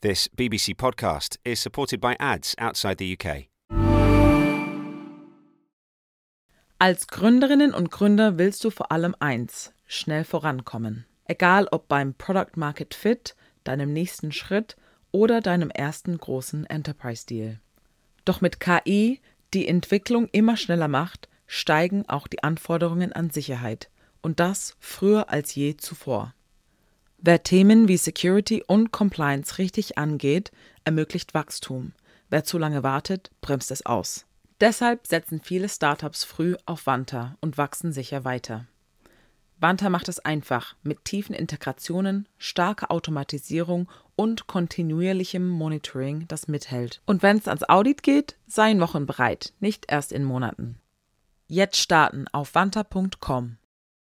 This BBC podcast is supported by ads outside the UK. Als Gründerinnen und Gründer willst du vor allem eins: schnell vorankommen. Egal ob beim Product Market Fit, deinem nächsten Schritt oder deinem ersten großen Enterprise-Deal. Doch mit KI, die Entwicklung immer schneller macht, steigen auch die Anforderungen an Sicherheit. Und das früher als je zuvor. Wer Themen wie Security und Compliance richtig angeht, ermöglicht Wachstum. Wer zu lange wartet, bremst es aus. Deshalb setzen viele Startups früh auf Vanta und wachsen sicher weiter. Vanta macht es einfach mit tiefen Integrationen, starker Automatisierung und kontinuierlichem Monitoring, das mithält. Und wenn es ans Audit geht, seien Wochen bereit, nicht erst in Monaten. Jetzt starten auf vanta.com.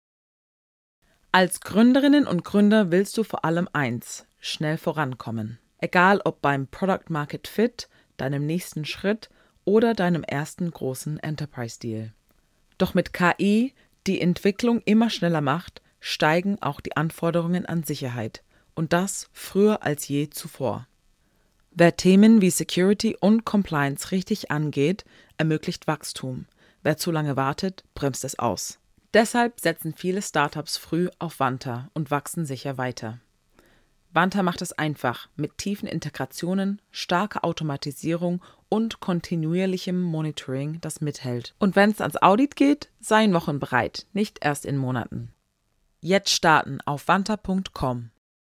Als Gründerinnen und Gründer willst du vor allem eins: schnell vorankommen. Egal ob beim Product Market Fit, deinem nächsten Schritt oder deinem ersten großen Enterprise-Deal. Doch mit KI, die Entwicklung immer schneller macht, steigen auch die Anforderungen an Sicherheit. Und das früher als je zuvor. Wer Themen wie Security und Compliance richtig angeht, ermöglicht Wachstum. Wer zu lange wartet, bremst es aus. Deshalb setzen viele Startups früh auf Vanta und wachsen sicher weiter. Vanta macht es einfach mit tiefen Integrationen, starker Automatisierung und kontinuierlichem Monitoring, das mithält. Und wenn es ans Audit geht, seien Wochen bereit, nicht erst in Monaten. Jetzt starten auf vanta.com.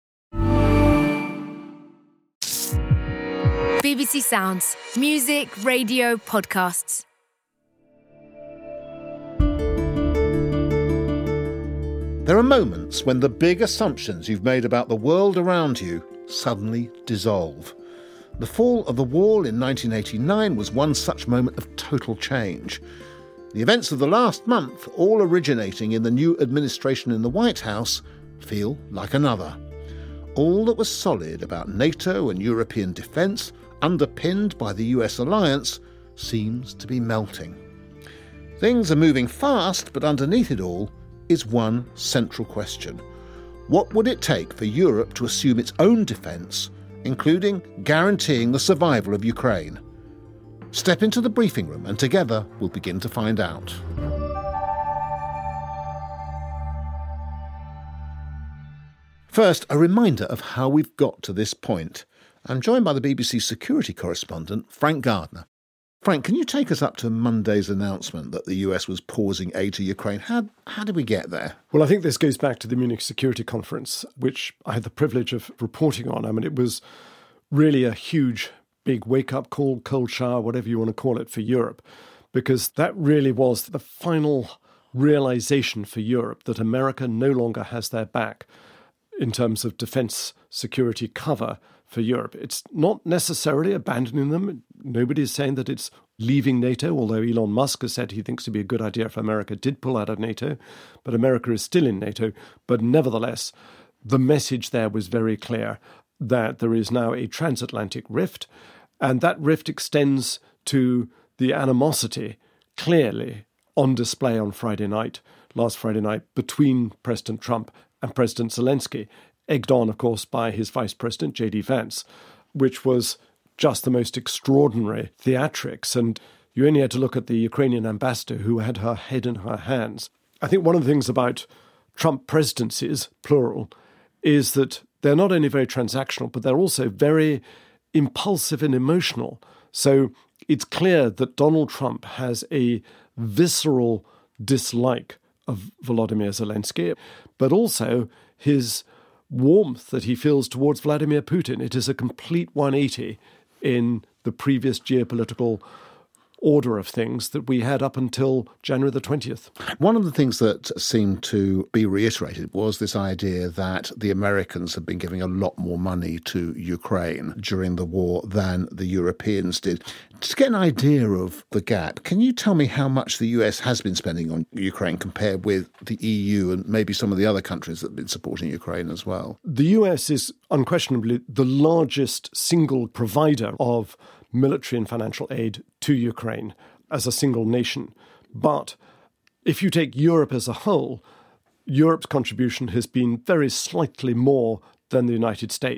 BBC Sounds. Music, radio, podcasts. There are moments when the big assumptions you've made about the world around you suddenly dissolve. The fall of the wall in 1989 was one such moment of total change. The events of the last month, all originating in the new administration in the White House, feel like another. All that was solid about NATO and European defence, underpinned by the US alliance, seems to be melting. Things are moving fast, but underneath it all is one central question. What would it take for Europe to assume its own defence, including guaranteeing the survival of Ukraine? Step into the briefing room and together we'll begin to find out. First, a reminder of how we've got to this point. I'm joined by the BBC security correspondent, Frank Gardner. Frank, can you take us up to Monday's announcement that the US was pausing aid to Ukraine? How did we get there? Well, I think this goes back to the Munich Security Conference, which I had the privilege of reporting on. I mean, it was really a huge, big wake-up call, cold shower, whatever you want to call it, for Europe, because that really was the final realization for Europe that America no longer has their back in terms of defense security cover for Europe. It's not necessarily abandoning them. Nobody is saying that it's leaving NATO, although Elon Musk has said he thinks it would be a good idea if America did pull out of NATO. But America is still in NATO. But nevertheless, the message there was very clear that there is now a transatlantic rift, and that rift extends to the animosity clearly on display on last Friday night, between President Trump and President Zelensky, egged on, of course, by his Vice President, J.D. Vance, which was just the most extraordinary theatrics. And you only had to look at the Ukrainian ambassador who had her head in her hands. I think one of the things about Trump presidencies, plural, is that they're not only very transactional, but they're also very impulsive and emotional. So it's clear that Donald Trump has a visceral dislike of Volodymyr Zelensky, but also his warmth that he feels towards Vladimir Putin. It is a complete 180 in the previous geopolitical order of things that we had up until January the 20th. One of the things that seemed to be reiterated was this idea that the Americans have been giving a lot more money to Ukraine during the war than the Europeans did. To get an idea of the gap, can you tell me how much the US has been spending on Ukraine compared with the EU and maybe some of the other countries that have been supporting Ukraine as well? The US is unquestionably the largest single provider of military and financial aid to Ukraine as a single nation. But if you take Europe as a whole, Europe's contribution has been very slightly more than the United States.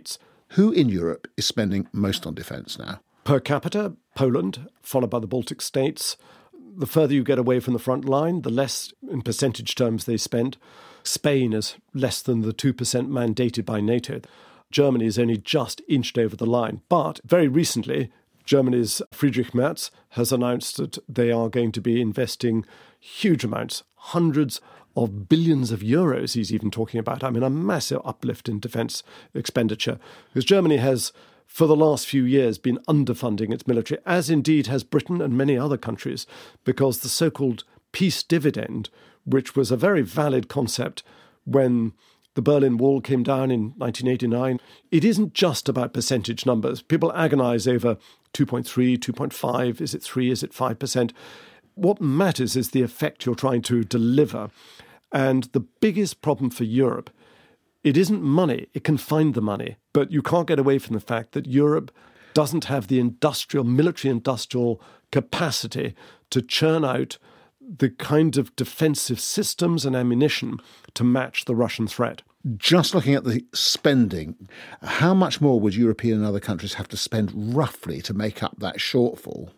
Who in Europe is spending most on defence now? Per capita, Poland, followed by the Baltic states. The further you get away from the front line, the less in percentage terms they spend. Spain is less than the 2% mandated by NATO. Germany is only just inched over the line. But very recently, Germany's Friedrich Merz has announced that they are going to be investing huge amounts, hundreds of billions of euros he's even talking about. I mean, a massive uplift in defence expenditure. Because Germany has, for the last few years, been underfunding its military, as indeed has Britain and many other countries, because the so-called peace dividend, which was a very valid concept when the Berlin Wall came down in 1989, it isn't just about percentage numbers. People agonise over 2.3, 2.5, is it 3, is it 5%? What matters is the effect you're trying to deliver. And the biggest problem for Europe, it isn't money. It can find the money. But you can't get away from the fact that Europe doesn't have the military-industrial capacity to churn out the kind of defensive systems and ammunition to match the Russian threat. Just looking at the spending, how much more would European and other countries have to spend roughly to make up that shortfall?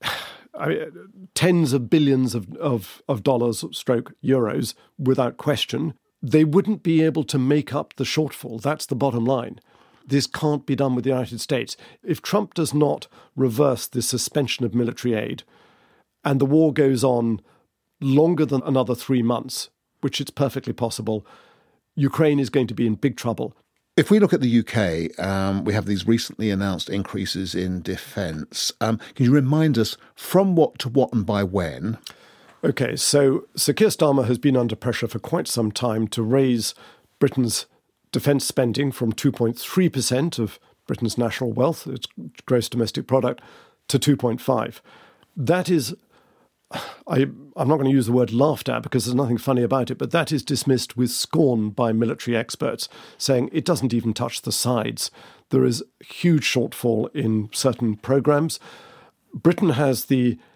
I mean, tens of billions of dollars stroke euros, without question. They wouldn't be able to make up the shortfall. That's the bottom line. This can't be done with the United States. If Trump does not reverse this suspension of military aid and the war goes on longer than another 3 months, which it's perfectly possible, Ukraine is going to be in big trouble. If we look at the UK, we have these recently announced increases in defence. Can you remind us from what to what and by when? OK, so Sir Keir Starmer has been under pressure for quite some time to raise Britain's defence spending from 2.3% of Britain's national wealth, its gross domestic product, to 2.5%. That is, I'm not going to use the word laughed at because there's nothing funny about it, but that is dismissed with scorn by military experts, saying it doesn't even touch the sides. There is a huge shortfall in certain programmes. Britain has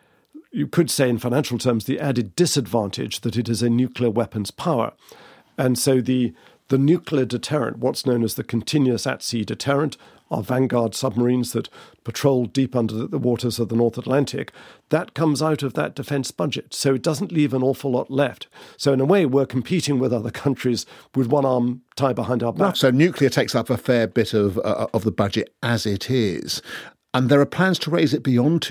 you could say in financial terms, the added disadvantage that it is a nuclear weapons power. And so the nuclear deterrent, what's known as the continuous at-sea deterrent, our Vanguard submarines that patrol deep under the waters of the North Atlantic, that comes out of that defence budget. So it doesn't leave an awful lot left. So in a way, we're competing with other countries with one arm tied behind our back. So nuclear takes up a fair bit of the budget as it is. And there are plans to raise it beyond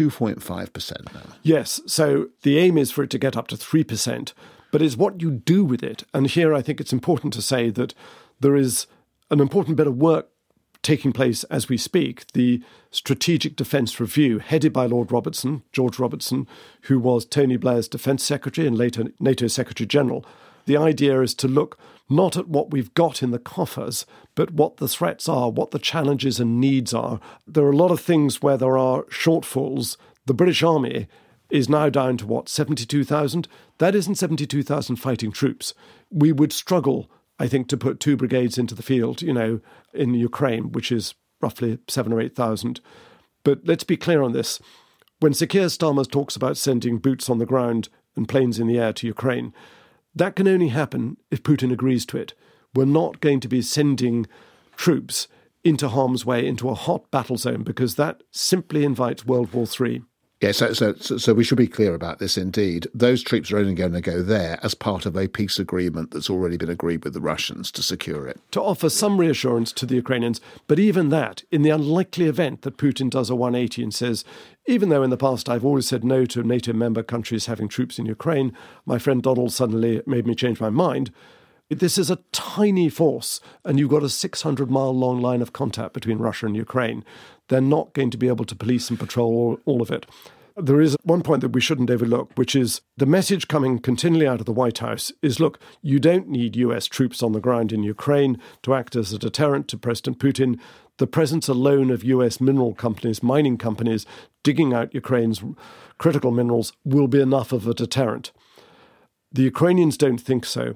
2.5% now. Yes. So the aim is for it to get up to 3%. But it's what you do with it. And here I think it's important to say that there is an important bit of work taking place as we speak. The Strategic Defence Review, headed by Lord Robertson, George Robertson, who was Tony Blair's Defence Secretary and later NATO Secretary General. The idea is to look not at what we've got in the coffers, but what the threats are, what the challenges and needs are. There are a lot of things where there are shortfalls. The British Army is now down to, 72,000? That isn't 72,000 fighting troops. We would struggle, I think, to put 2 brigades into the field, in Ukraine, which is roughly 7,000 or 8,000. But let's be clear on this. When Sir Keir Starmer talks about sending boots on the ground and planes in the air to Ukraine, that can only happen if Putin agrees to it. We're not going to be sending troops into harm's way, into a hot battle zone, because that simply invites World War III. Yeah, so we should be clear about this indeed. Those troops are only going to go there as part of a peace agreement that's already been agreed with the Russians to secure it. To offer some reassurance to the Ukrainians, but even that, in the unlikely event that Putin does a 180 and says, even though in the past I've always said no to NATO member countries having troops in Ukraine, my friend Donald suddenly made me change my mind. This is a tiny force, and you've got a 600-mile long line of contact between Russia and Ukraine. They're not going to be able to police and patrol all of it. There is one point that we shouldn't overlook, which is the message coming continually out of the White House is, look, you don't need US troops on the ground in Ukraine to act as a deterrent to President Putin. The presence alone of US mineral companies, mining companies, digging out Ukraine's critical minerals will be enough of a deterrent. The Ukrainians don't think so.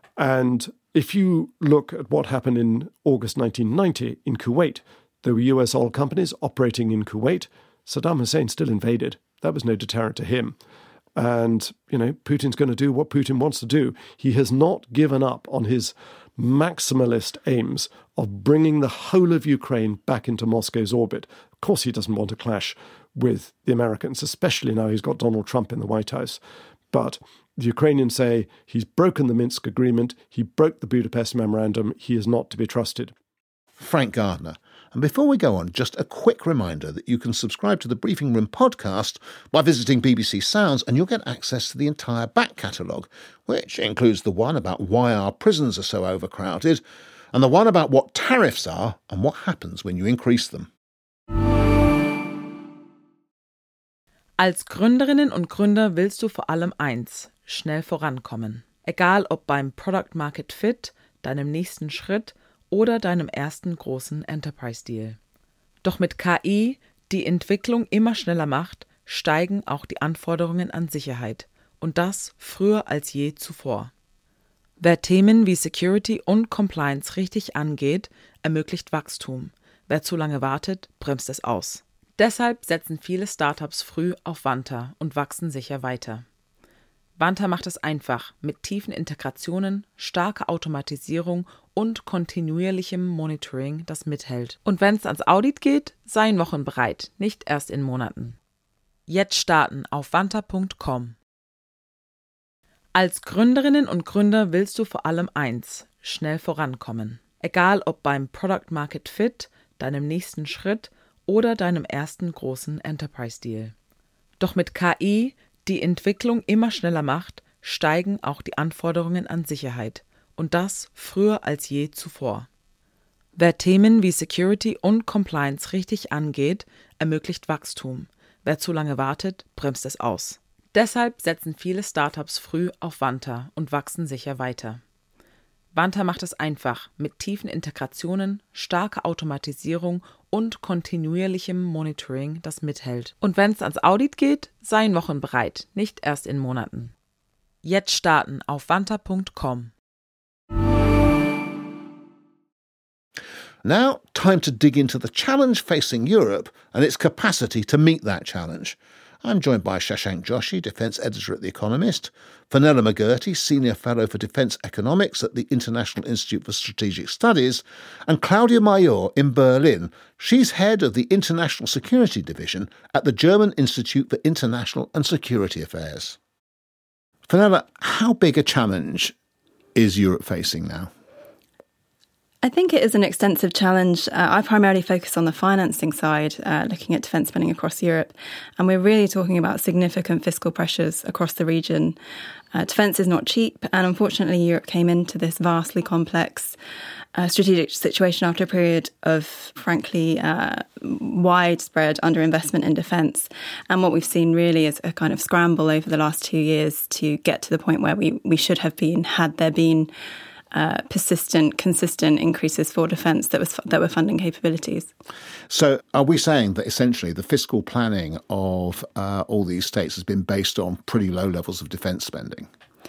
And if you look at what happened in August 1990 in Kuwait, there were US oil companies operating in Kuwait. Saddam Hussein still invaded. That was no deterrent to him. And, Putin's going to do what Putin wants to do. He has not given up on his maximalist aims of bringing the whole of Ukraine back into Moscow's orbit. Of course, he doesn't want to clash with the Americans, especially now he's got Donald Trump in the White House. But the Ukrainians say he's broken the Minsk agreement, he broke the Budapest Memorandum, he is not to be trusted. Frank Gardner. And before we go on, just a quick reminder that you can subscribe to the Briefing Room podcast by visiting BBC Sounds, and you'll get access to the entire back catalogue, which includes the one about why our prisons are so overcrowded, and the one about what tariffs are and what happens when you increase them. Als Gründerinnen und Gründer willst du vor allem eins: schnell vorankommen. Egal ob beim Product Market Fit, deinem nächsten Schritt oder deinem ersten großen Enterprise-Deal. Doch mit KI, die Entwicklung immer schneller macht, steigen auch die Anforderungen an Sicherheit. Und das früher als je zuvor. Wer Themen wie Security und Compliance richtig angeht, ermöglicht Wachstum. Wer zu lange wartet, bremst es aus. Deshalb setzen viele Startups früh auf Vanta und wachsen sicher weiter. Vanta macht es einfach mit tiefen Integrationen, starker Automatisierung und kontinuierlichem Monitoring, das mithält. Und wenn es ans Audit geht, seien Wochen bereit, nicht erst in Monaten. Jetzt starten auf vanta.com. Als Gründerinnen und Gründer willst du vor allem eins: schnell vorankommen. Egal ob beim Product Market Fit, deinem nächsten Schritt oder deinem ersten großen Enterprise-Deal. Doch mit KI, die Entwicklung immer schneller macht, steigen auch die Anforderungen an Sicherheit. Und das früher als je zuvor. Wer Themen wie Security und Compliance richtig angeht, ermöglicht Wachstum. Wer zu lange wartet, bremst es aus. Deshalb setzen viele Startups früh auf Vanta und wachsen sicher weiter. Vanta macht es einfach mit tiefen Integrationen, starker Automatisierung und kontinuierlichem Monitoring, das mithält. Und wenn es ans Audit geht, seien Wochen bereit, nicht erst in Monaten. Jetzt starten auf vanta.com. Now, time to dig into the challenge facing Europe and its capacity to meet that challenge. I'm joined by Shashank Joshi, Defence Editor at The Economist, Fenella McGurty, Senior Fellow for Defence Economics at the International Institute for Strategic Studies, and Claudia Major in Berlin. She's head of the International Security Division at the German Institute for International and Security Affairs. Fenella, how big a challenge is Europe facing now? I think it is an extensive challenge. I primarily focus on the financing side, looking at defence spending across Europe. And we're really talking about significant fiscal pressures across the region. Defence is not cheap. And unfortunately, Europe came into this vastly complex strategic situation after a period of, frankly, widespread underinvestment in defence. And what we've seen really is a kind of scramble over the last 2 years to get to the point where we should have been, had there been persistent, consistent increases for defence that were funding capabilities. So are we saying that essentially the fiscal planning of all these states has been based on pretty low levels of defence spending?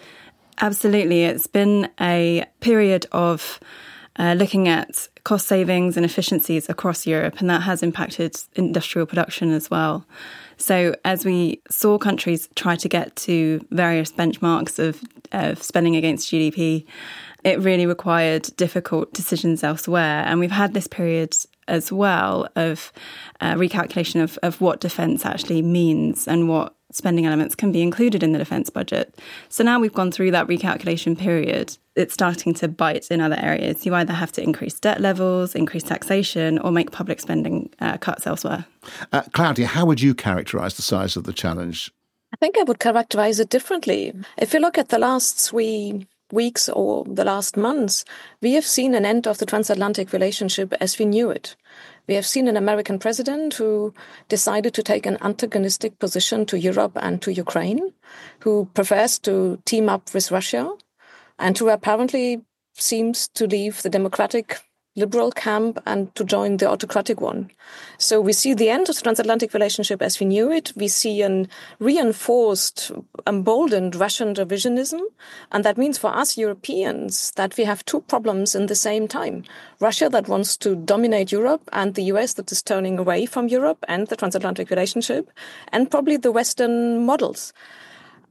Absolutely. It's been a period of looking at cost savings and efficiencies across Europe, and that has impacted industrial production as well. So as we saw countries try to get to various benchmarks of spending against GDP, it really required difficult decisions elsewhere. And we've had this period as well of recalculation of what defence actually means and what spending elements can be included in the defence budget. So now we've gone through that recalculation period. It's starting to bite in other areas. You either have to increase debt levels, increase taxation, or make public spending cuts elsewhere. Claudia, how would you characterise the size of the challenge? I think I would characterise it differently. If you look at the last 3 weeks or the last months, we have seen an end of the transatlantic relationship as we knew it. We have seen an American president who decided to take an antagonistic position to Europe and to Ukraine, who prefers to team up with Russia, and who apparently seems to leave the democratic liberal camp and to join the autocratic one. So we see the end of the transatlantic relationship as we knew it. We see an reinforced, emboldened Russian revisionism. And that means for us Europeans that we have two problems in the same time. Russia that wants to dominate Europe, and the US that is turning away from Europe and the transatlantic relationship, and probably the Western models.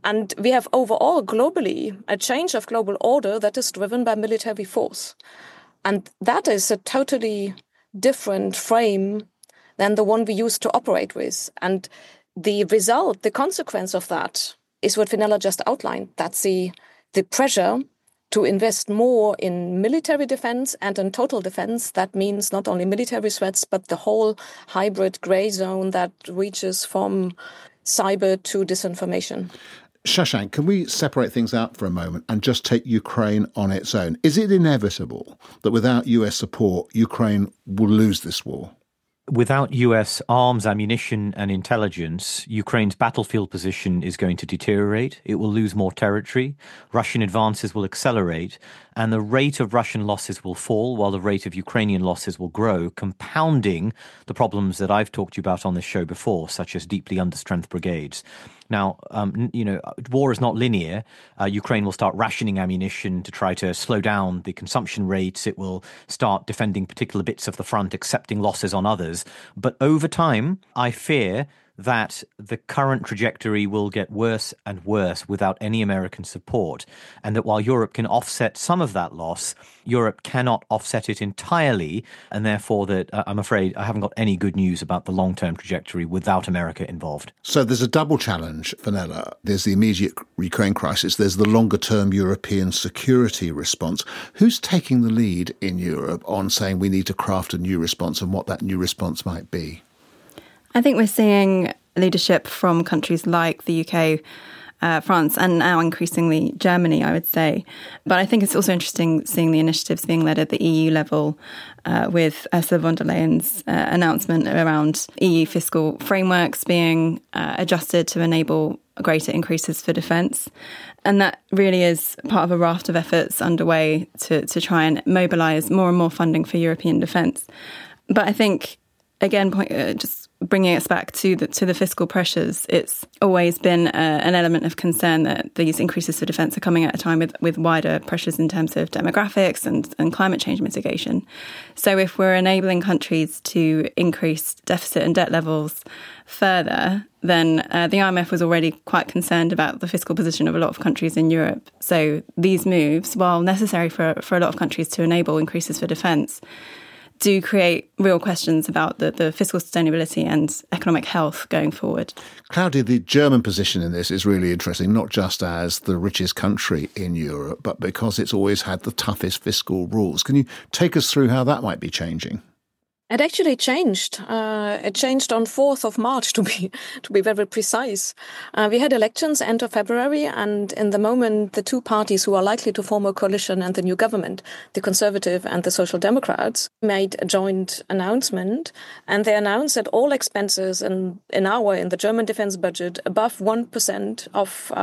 And we have overall globally a change of global order that is driven by military force. And that is a totally different frame than the one we used to operate with. And the result, the consequence of that is what Fenella just outlined. That's the pressure to invest more in military defense and in total defense. That means not only military threats, but the whole hybrid gray zone that reaches from cyber to disinformation. Shashank, can we separate things out for a moment and just take Ukraine on its own? Is it inevitable that without US support, Ukraine will lose this war? Without US arms, ammunition and intelligence, Ukraine's battlefield position is going to deteriorate. It will lose more territory. Russian advances will accelerate, and the rate of Russian losses will fall while the rate of Ukrainian losses will grow, compounding the problems that I've talked to you about on this show before, such as deeply understrength brigades. Now, war is not linear. Ukraine will start rationing ammunition to try to slow down the consumption rates. It will start defending particular bits of the front, accepting losses on others. But over time, I fear that the current trajectory will get worse and worse without any American support, and that while Europe can offset some of that loss, Europe cannot offset it entirely, and therefore that I'm afraid I haven't got any good news about the long-term trajectory without America involved. So there's a double challenge, Fenella. There's the immediate Ukraine crisis. There's the longer-term European security response. Who's taking the lead in Europe on saying we need to craft a new response and what that new response might be? I think we're seeing leadership from countries like the UK, France, and now increasingly Germany, I would say. But I think it's also interesting seeing the initiatives being led at the EU level with Ursula von der Leyen's announcement around EU fiscal frameworks being adjusted to enable greater increases for defence. And that really is part of a raft of efforts underway to try and mobilise more and more funding for European defence. But I think, again, just bringing us back to the fiscal pressures, it's always been an element of concern that these increases for defence are coming at a time with wider pressures in terms of demographics and climate change mitigation. So if we're enabling countries to increase deficit and debt levels further, then the IMF was already quite concerned about the fiscal position of a lot of countries in Europe. So these moves, while necessary for a lot of countries to enable increases for defence, do create real questions about the fiscal sustainability and economic health going forward. Claudia, the German position in this is really interesting, not just as the richest country in Europe, but because it's always had the toughest fiscal rules. Can you take us through how that might be changing? It actually changed. It changed on 4th of March, to be very precise. We had elections end of February, and in the moment, the two parties who are likely to form a coalition and the new government, the Conservative and the Social Democrats, made a joint announcement, and they announced that all expenses in the German defense budget above 1% of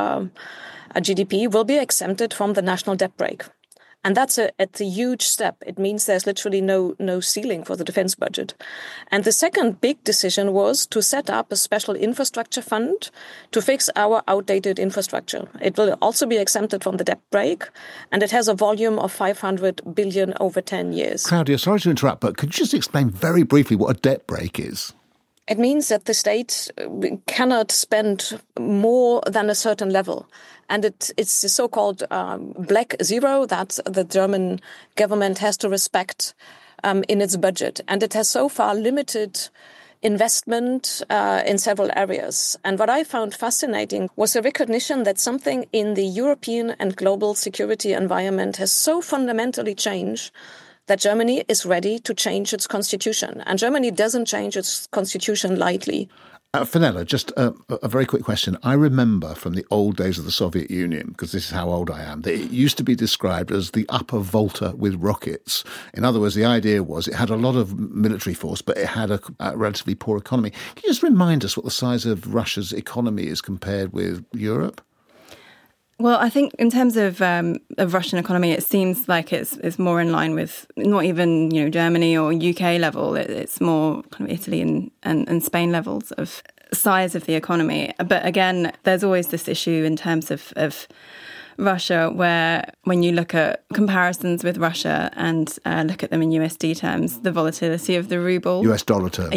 GDP will be exempted from the national debt brake. And it's a huge step. It means there's literally no ceiling for the defense budget. And the second big decision was to set up a special infrastructure fund to fix our outdated infrastructure. It will also be exempted from the debt brake, and it has a volume of 500 billion over 10 years. Claudia, sorry to interrupt, but could you just explain very briefly what a debt brake is? It means that the state cannot spend more than a certain level. And it's the so-called black zero that the German government has to respect in its budget. And it has so far limited investment in several areas. And what I found fascinating was a recognition that something in the European and global security environment has so fundamentally changed that Germany is ready to change its constitution. And Germany doesn't change its constitution lightly. Fenella, just a very quick question. I remember from the old days of the Soviet Union, because this is how old I am, that it used to be described as the upper Volta with rockets. In other words, the idea was it had a lot of military force, but it had a relatively poor economy. Can you just remind us what the size of Russia's economy is compared with Europe? Well, I think in terms of Russian economy, it seems like it's more in line with not even Germany or UK level. It's more kind of Italy and Spain levels of size of the economy. But again, there's always this issue in terms of Russia, where when you look at comparisons with Russia and look at them in USD terms, the volatility of the ruble. US dollar terms.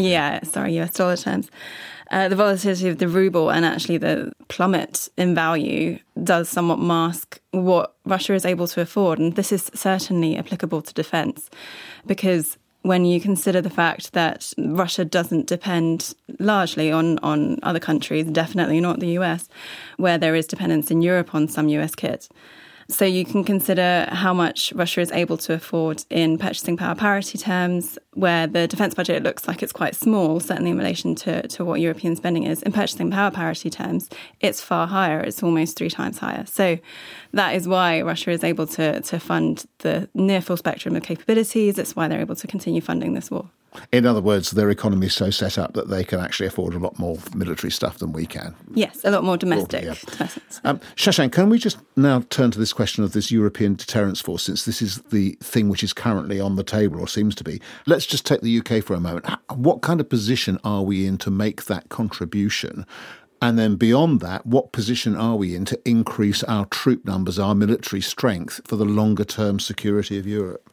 US dollar terms. The volatility of the ruble and actually the plummet in value does somewhat mask what Russia is able to afford. And this is certainly applicable to defence, because when you consider the fact that Russia doesn't depend largely on other countries, definitely not the US, where there is dependence in Europe on some US kit. So you can consider how much Russia is able to afford in purchasing power parity terms, where the defence budget looks like it's quite small, certainly in relation to what European spending is. In purchasing power parity terms, it's far higher. It's almost 3 times higher. So that is why Russia is able to fund the near full spectrum of capabilities. It's why they're able to continue funding this war. In other words, their economy is so set up that they can actually afford a lot more military stuff than we can. Yes, a lot more domestic. Shashank, can we just now turn to this question of this European deterrence force, since this is the thing which is currently on the table, or seems to be. Let's just take the UK for a moment. What kind of position are we in to make that contribution? And then beyond that, what position are we in to increase our troop numbers, our military strength for the longer-term security of Europe?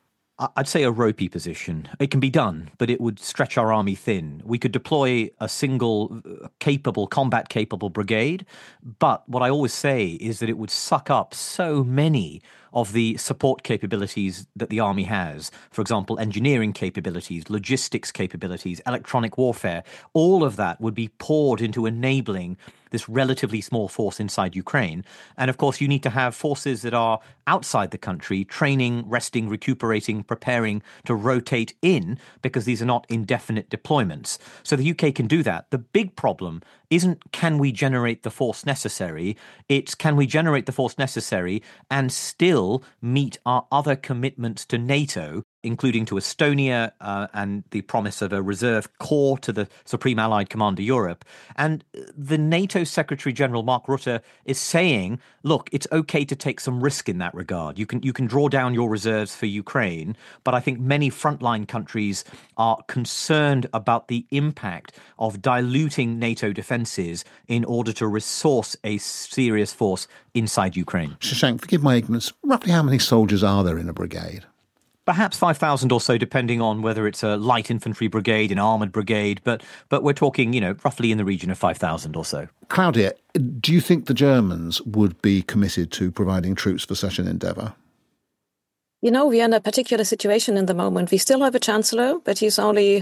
I'd say a ropey position. It can be done, but it would stretch our army thin. We could deploy a single combat-capable brigade, but what I always say is that it would suck up so many of the support capabilities that the army has. For example, engineering capabilities, logistics capabilities, electronic warfare. All of that would be poured into enabling this relatively small force inside Ukraine. And of course, you need to have forces that are outside the country, training, resting, recuperating, preparing to rotate in, because these are not indefinite deployments. So the UK can do that. The big problem isn't can we generate the force necessary, it's can we generate the force necessary and still meet our other commitments to NATO, including to Estonia and the promise of a reserve corps to the Supreme Allied Commander Europe. And the NATO Secretary-General Mark Rutte is saying, look, it's okay to take some risk in that regard. You can draw down your reserves for Ukraine, but I think many frontline countries are concerned about the impact of diluting NATO defences in order to resource a serious force inside Ukraine. Shashank, forgive my ignorance, roughly how many soldiers are there in a brigade? Perhaps 5,000 or so, depending on whether it's a light infantry brigade, an armoured brigade, but we're talking, roughly in the region of 5,000 or so. Claudia, do you think the Germans would be committed to providing troops for such an endeavour? We are in a particular situation in the moment. We still have a chancellor, but he's only...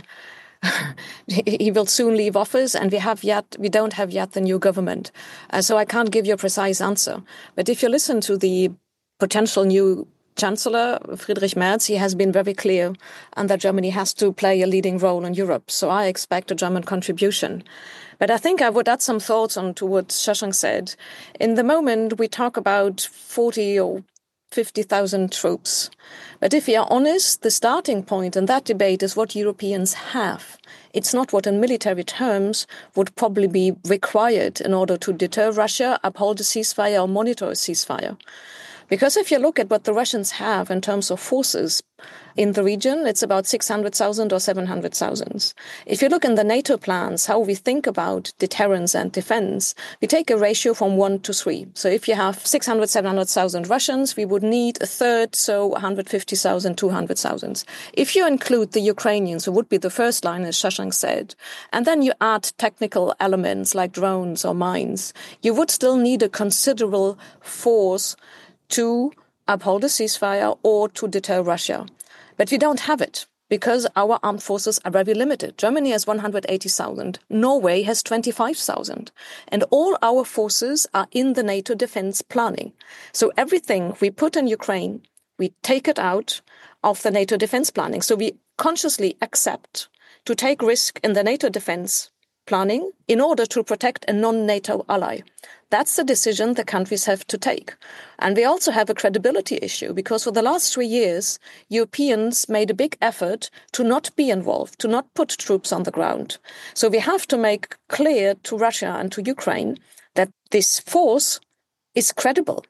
he will soon leave office, and we don't have yet the new government. So I can't give you a precise answer. But if you listen to the potential new Chancellor, Friedrich Merz, he has been very clear and that Germany has to play a leading role in Europe. So I expect a German contribution. But I think I would add some thoughts on to what Shashank said. In the moment, we talk about 40 or 50,000 troops. But if we are honest, the starting point in that debate is what Europeans have. It's not what in military terms would probably be required in order to deter Russia, uphold a ceasefire or monitor a ceasefire. Because if you look at what the Russians have in terms of forces in the region, it's about 600,000 or 700,000. If you look in the NATO plans, how we think about deterrence and defense, we take a ratio from 1 to 3. So if you have 600, 700,000 Russians, we would need a third, so 150,000, 200,000. If you include the Ukrainians, who would be the first line, as Shashank said, and then you add technical elements like drones or mines, you would still need a considerable force to uphold a ceasefire or to deter Russia. But we don't have it because our armed forces are very limited. Germany has 180,000. Norway has 25,000. And all our forces are in the NATO defense planning. So everything we put in Ukraine, we take it out of the NATO defense planning. So we consciously accept to take risk in the NATO defense planning in order to protect a non-NATO ally. That's the decision the countries have to take. And we also have a credibility issue because for the last 3 years, Europeans made a big effort to not be involved, to not put troops on the ground. So we have to make clear to Russia and to Ukraine that this force is credible.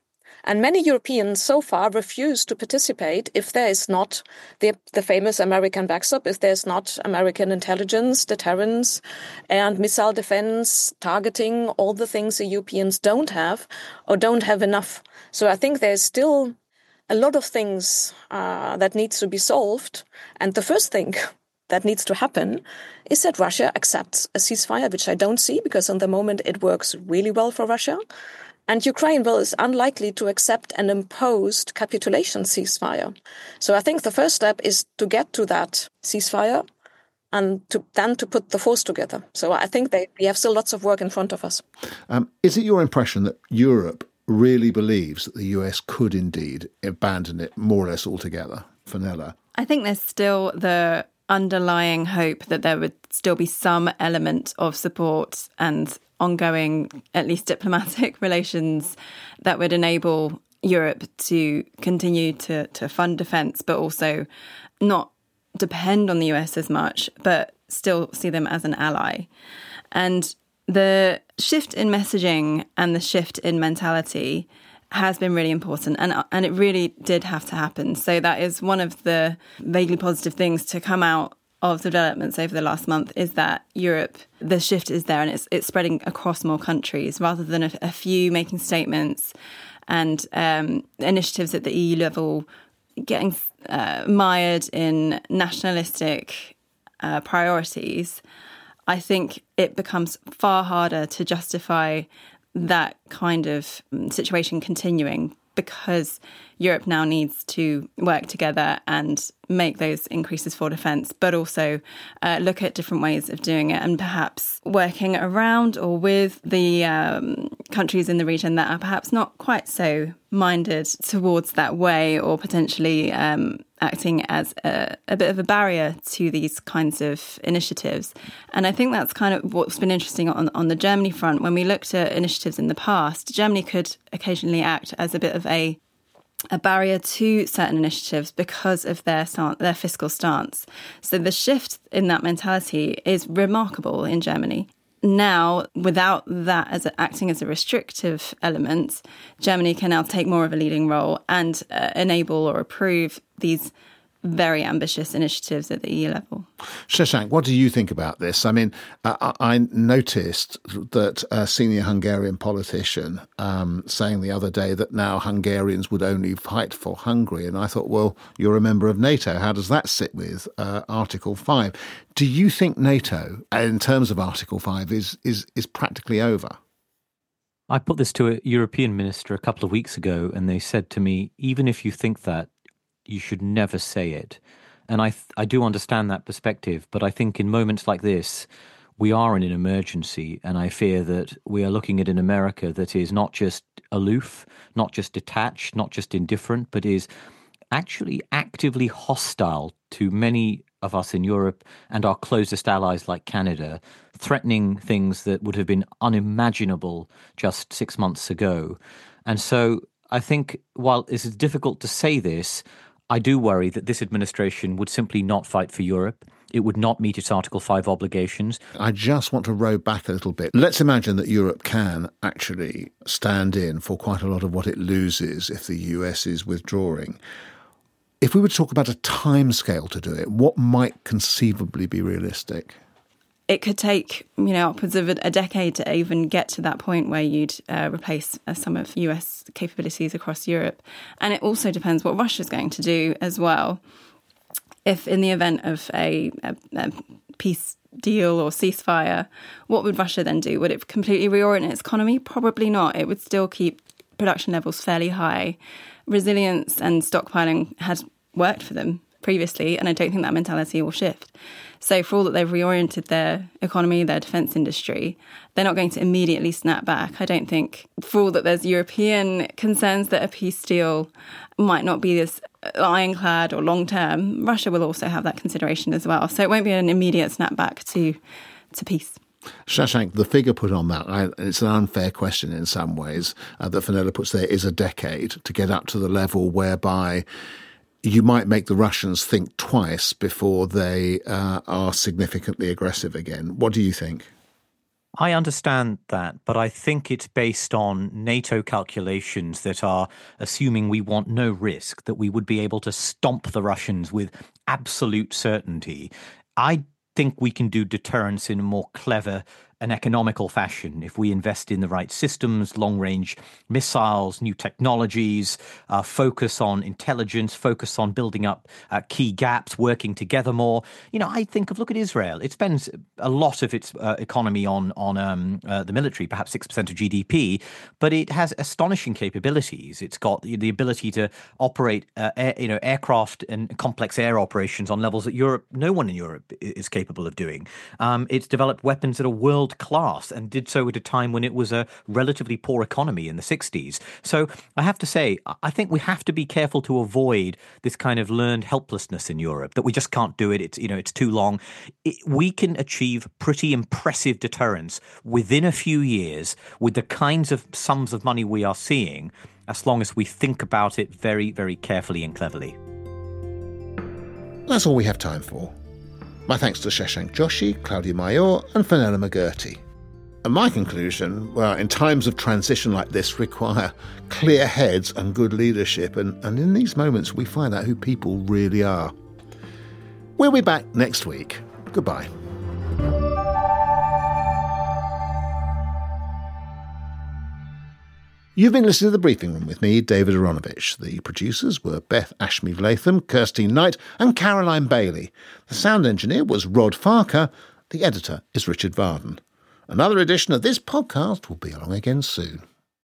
And many Europeans so far refuse to participate if there is not the famous American backstop, if there's not American intelligence, deterrence, and missile defense, targeting, all the things the Europeans don't have or don't have enough. So I think there's still a lot of things that needs to be solved. And the first thing that needs to happen is that Russia accepts a ceasefire, which I don't see, because on the moment it works really well for Russia. And Ukraine is unlikely to accept an imposed capitulation ceasefire. So I think the first step is to get to that ceasefire and then to put the force together. So I think we have still lots of work in front of us. Is it your impression that Europe really believes that the US could indeed abandon it more or less altogether? Fenella? I think there's still the underlying hope that there would still be some element of support and ongoing, at least diplomatic relations that would enable Europe to continue to fund defence, but also not depend on the US as much, but still see them as an ally. And the shift in messaging and the shift in mentality has been really important, and it really did have to happen. So that is one of the vaguely positive things to come out of the developments over the last month, is that Europe, the shift is there, and it's spreading across more countries rather than a few making statements and initiatives at the EU level getting mired in nationalistic priorities. I think it becomes far harder to justify that kind of situation continuing, because Europe now needs to work together and make those increases for defence, but also look at different ways of doing it, and perhaps working around or with the countries in the region that are perhaps not quite so minded towards that way, or potentially acting as a bit of a barrier to these kinds of initiatives. And I think that's kind of what's been interesting on the Germany front. When we looked at initiatives in the past, Germany could occasionally act as a bit of a barrier to certain initiatives because of their fiscal stance. So the shift in that mentality is remarkable in Germany. Now, without that as acting as a restrictive element, Germany can now take more of a leading role and enable or approve these very ambitious initiatives at the EU level. Shashank, what do you think about this? I mean, I noticed that a senior Hungarian politician saying the other day that now Hungarians would only fight for Hungary. And I thought, well, you're a member of NATO. How does that sit with Article 5? Do you think NATO, in terms of Article 5, is practically over? I put this to a European minister a couple of weeks ago, and they said to me, even if you think that, you should never say it. And I do understand that perspective, but I think in moments like this, we are in an emergency, and I fear that we are looking at an America that is not just aloof, not just detached, not just indifferent, but is actually actively hostile to many of us in Europe and our closest allies like Canada, threatening things that would have been unimaginable just 6 months ago. And so I think while it is difficult to say this, I do worry that this administration would simply not fight for Europe. It would not meet its Article 5 obligations. I just want to row back a little bit. Let's imagine that Europe can actually stand in for quite a lot of what it loses if the US is withdrawing. If we were to talk about a timescale to do it, what might conceivably be realistic? It could take, upwards of a decade to even get to that point where you'd replace some of US capabilities across Europe. And it also depends what Russia's going to do as well. If in the event of a peace deal or ceasefire, what would Russia then do? Would it completely reorient its economy? Probably not. It would still keep production levels fairly high. Resilience and stockpiling had worked for them previously, and I don't think that mentality will shift. So for all that they've reoriented their economy, their defence industry, they're not going to immediately snap back. I don't think, for all that there's European concerns that a peace deal might not be as ironclad or long-term, Russia will also have that consideration as well. So it won't be an immediate snapback to peace. Shashank, the figure put on that, it's an unfair question in some ways, that Fenella puts there, is a decade to get up to the level whereby you might make the Russians think twice before they are significantly aggressive again. What do you think? I understand that, but I think it's based on NATO calculations that are assuming we want no risk, that we would be able to stomp the Russians with absolute certainty. I think we can do deterrence in a more clever and economical fashion if we invest in the right systems, long-range missiles, new technologies, focus on intelligence, focus on building up key gaps, working together more. I think look at Israel. It spends a lot of its economy on the military, perhaps 6% of GDP, but it has astonishing capabilities. It's got the ability to operate aircraft and complex air operations on levels that no one in Europe is capable of doing. It's developed weapons that are world class and did so at a time when it was a relatively poor economy in the 60s. So I have to say, I think we have to be careful to avoid this kind of learned helplessness in Europe, that we just can't do it. It's too long. We can achieve pretty impressive deterrence within a few years with the kinds of sums of money we are seeing, as long as we think about it very, very carefully and cleverly. That's all we have time for. My thanks to Shashank Joshi, Claudia Mayor and Fenella McGurty. And my conclusion, in times of transition like this require clear heads and good leadership, and in these moments we find out who people really are. We'll be back next week. Goodbye. You've been listening to The Briefing Room with me, David Aronovich. The producers were Beth Ashmead-Latham, Kirsty Knight and Caroline Bailey. The sound engineer was Rod Farker. The editor is Richard Varden. Another edition of this podcast will be along again soon.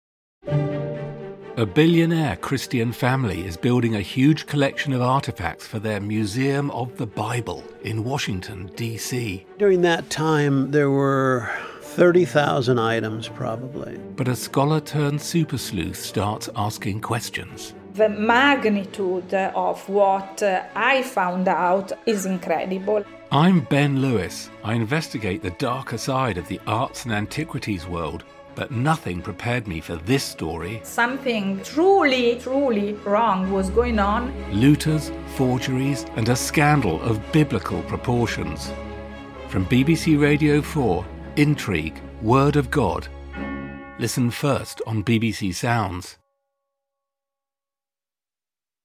A billionaire Christian family is building a huge collection of artifacts for their Museum of the Bible in Washington, D.C. During that time, there were 30,000 items, probably. But a scholar-turned-super sleuth starts asking questions. The magnitude of what I found out is incredible. I'm Ben Lewis. I investigate the darker side of the arts and antiquities world, but nothing prepared me for this story. Something truly, truly wrong was going on. Looters, forgeries, and a scandal of biblical proportions. From BBC Radio 4, Intrigue, Word of God. Listen first on BBC Sounds.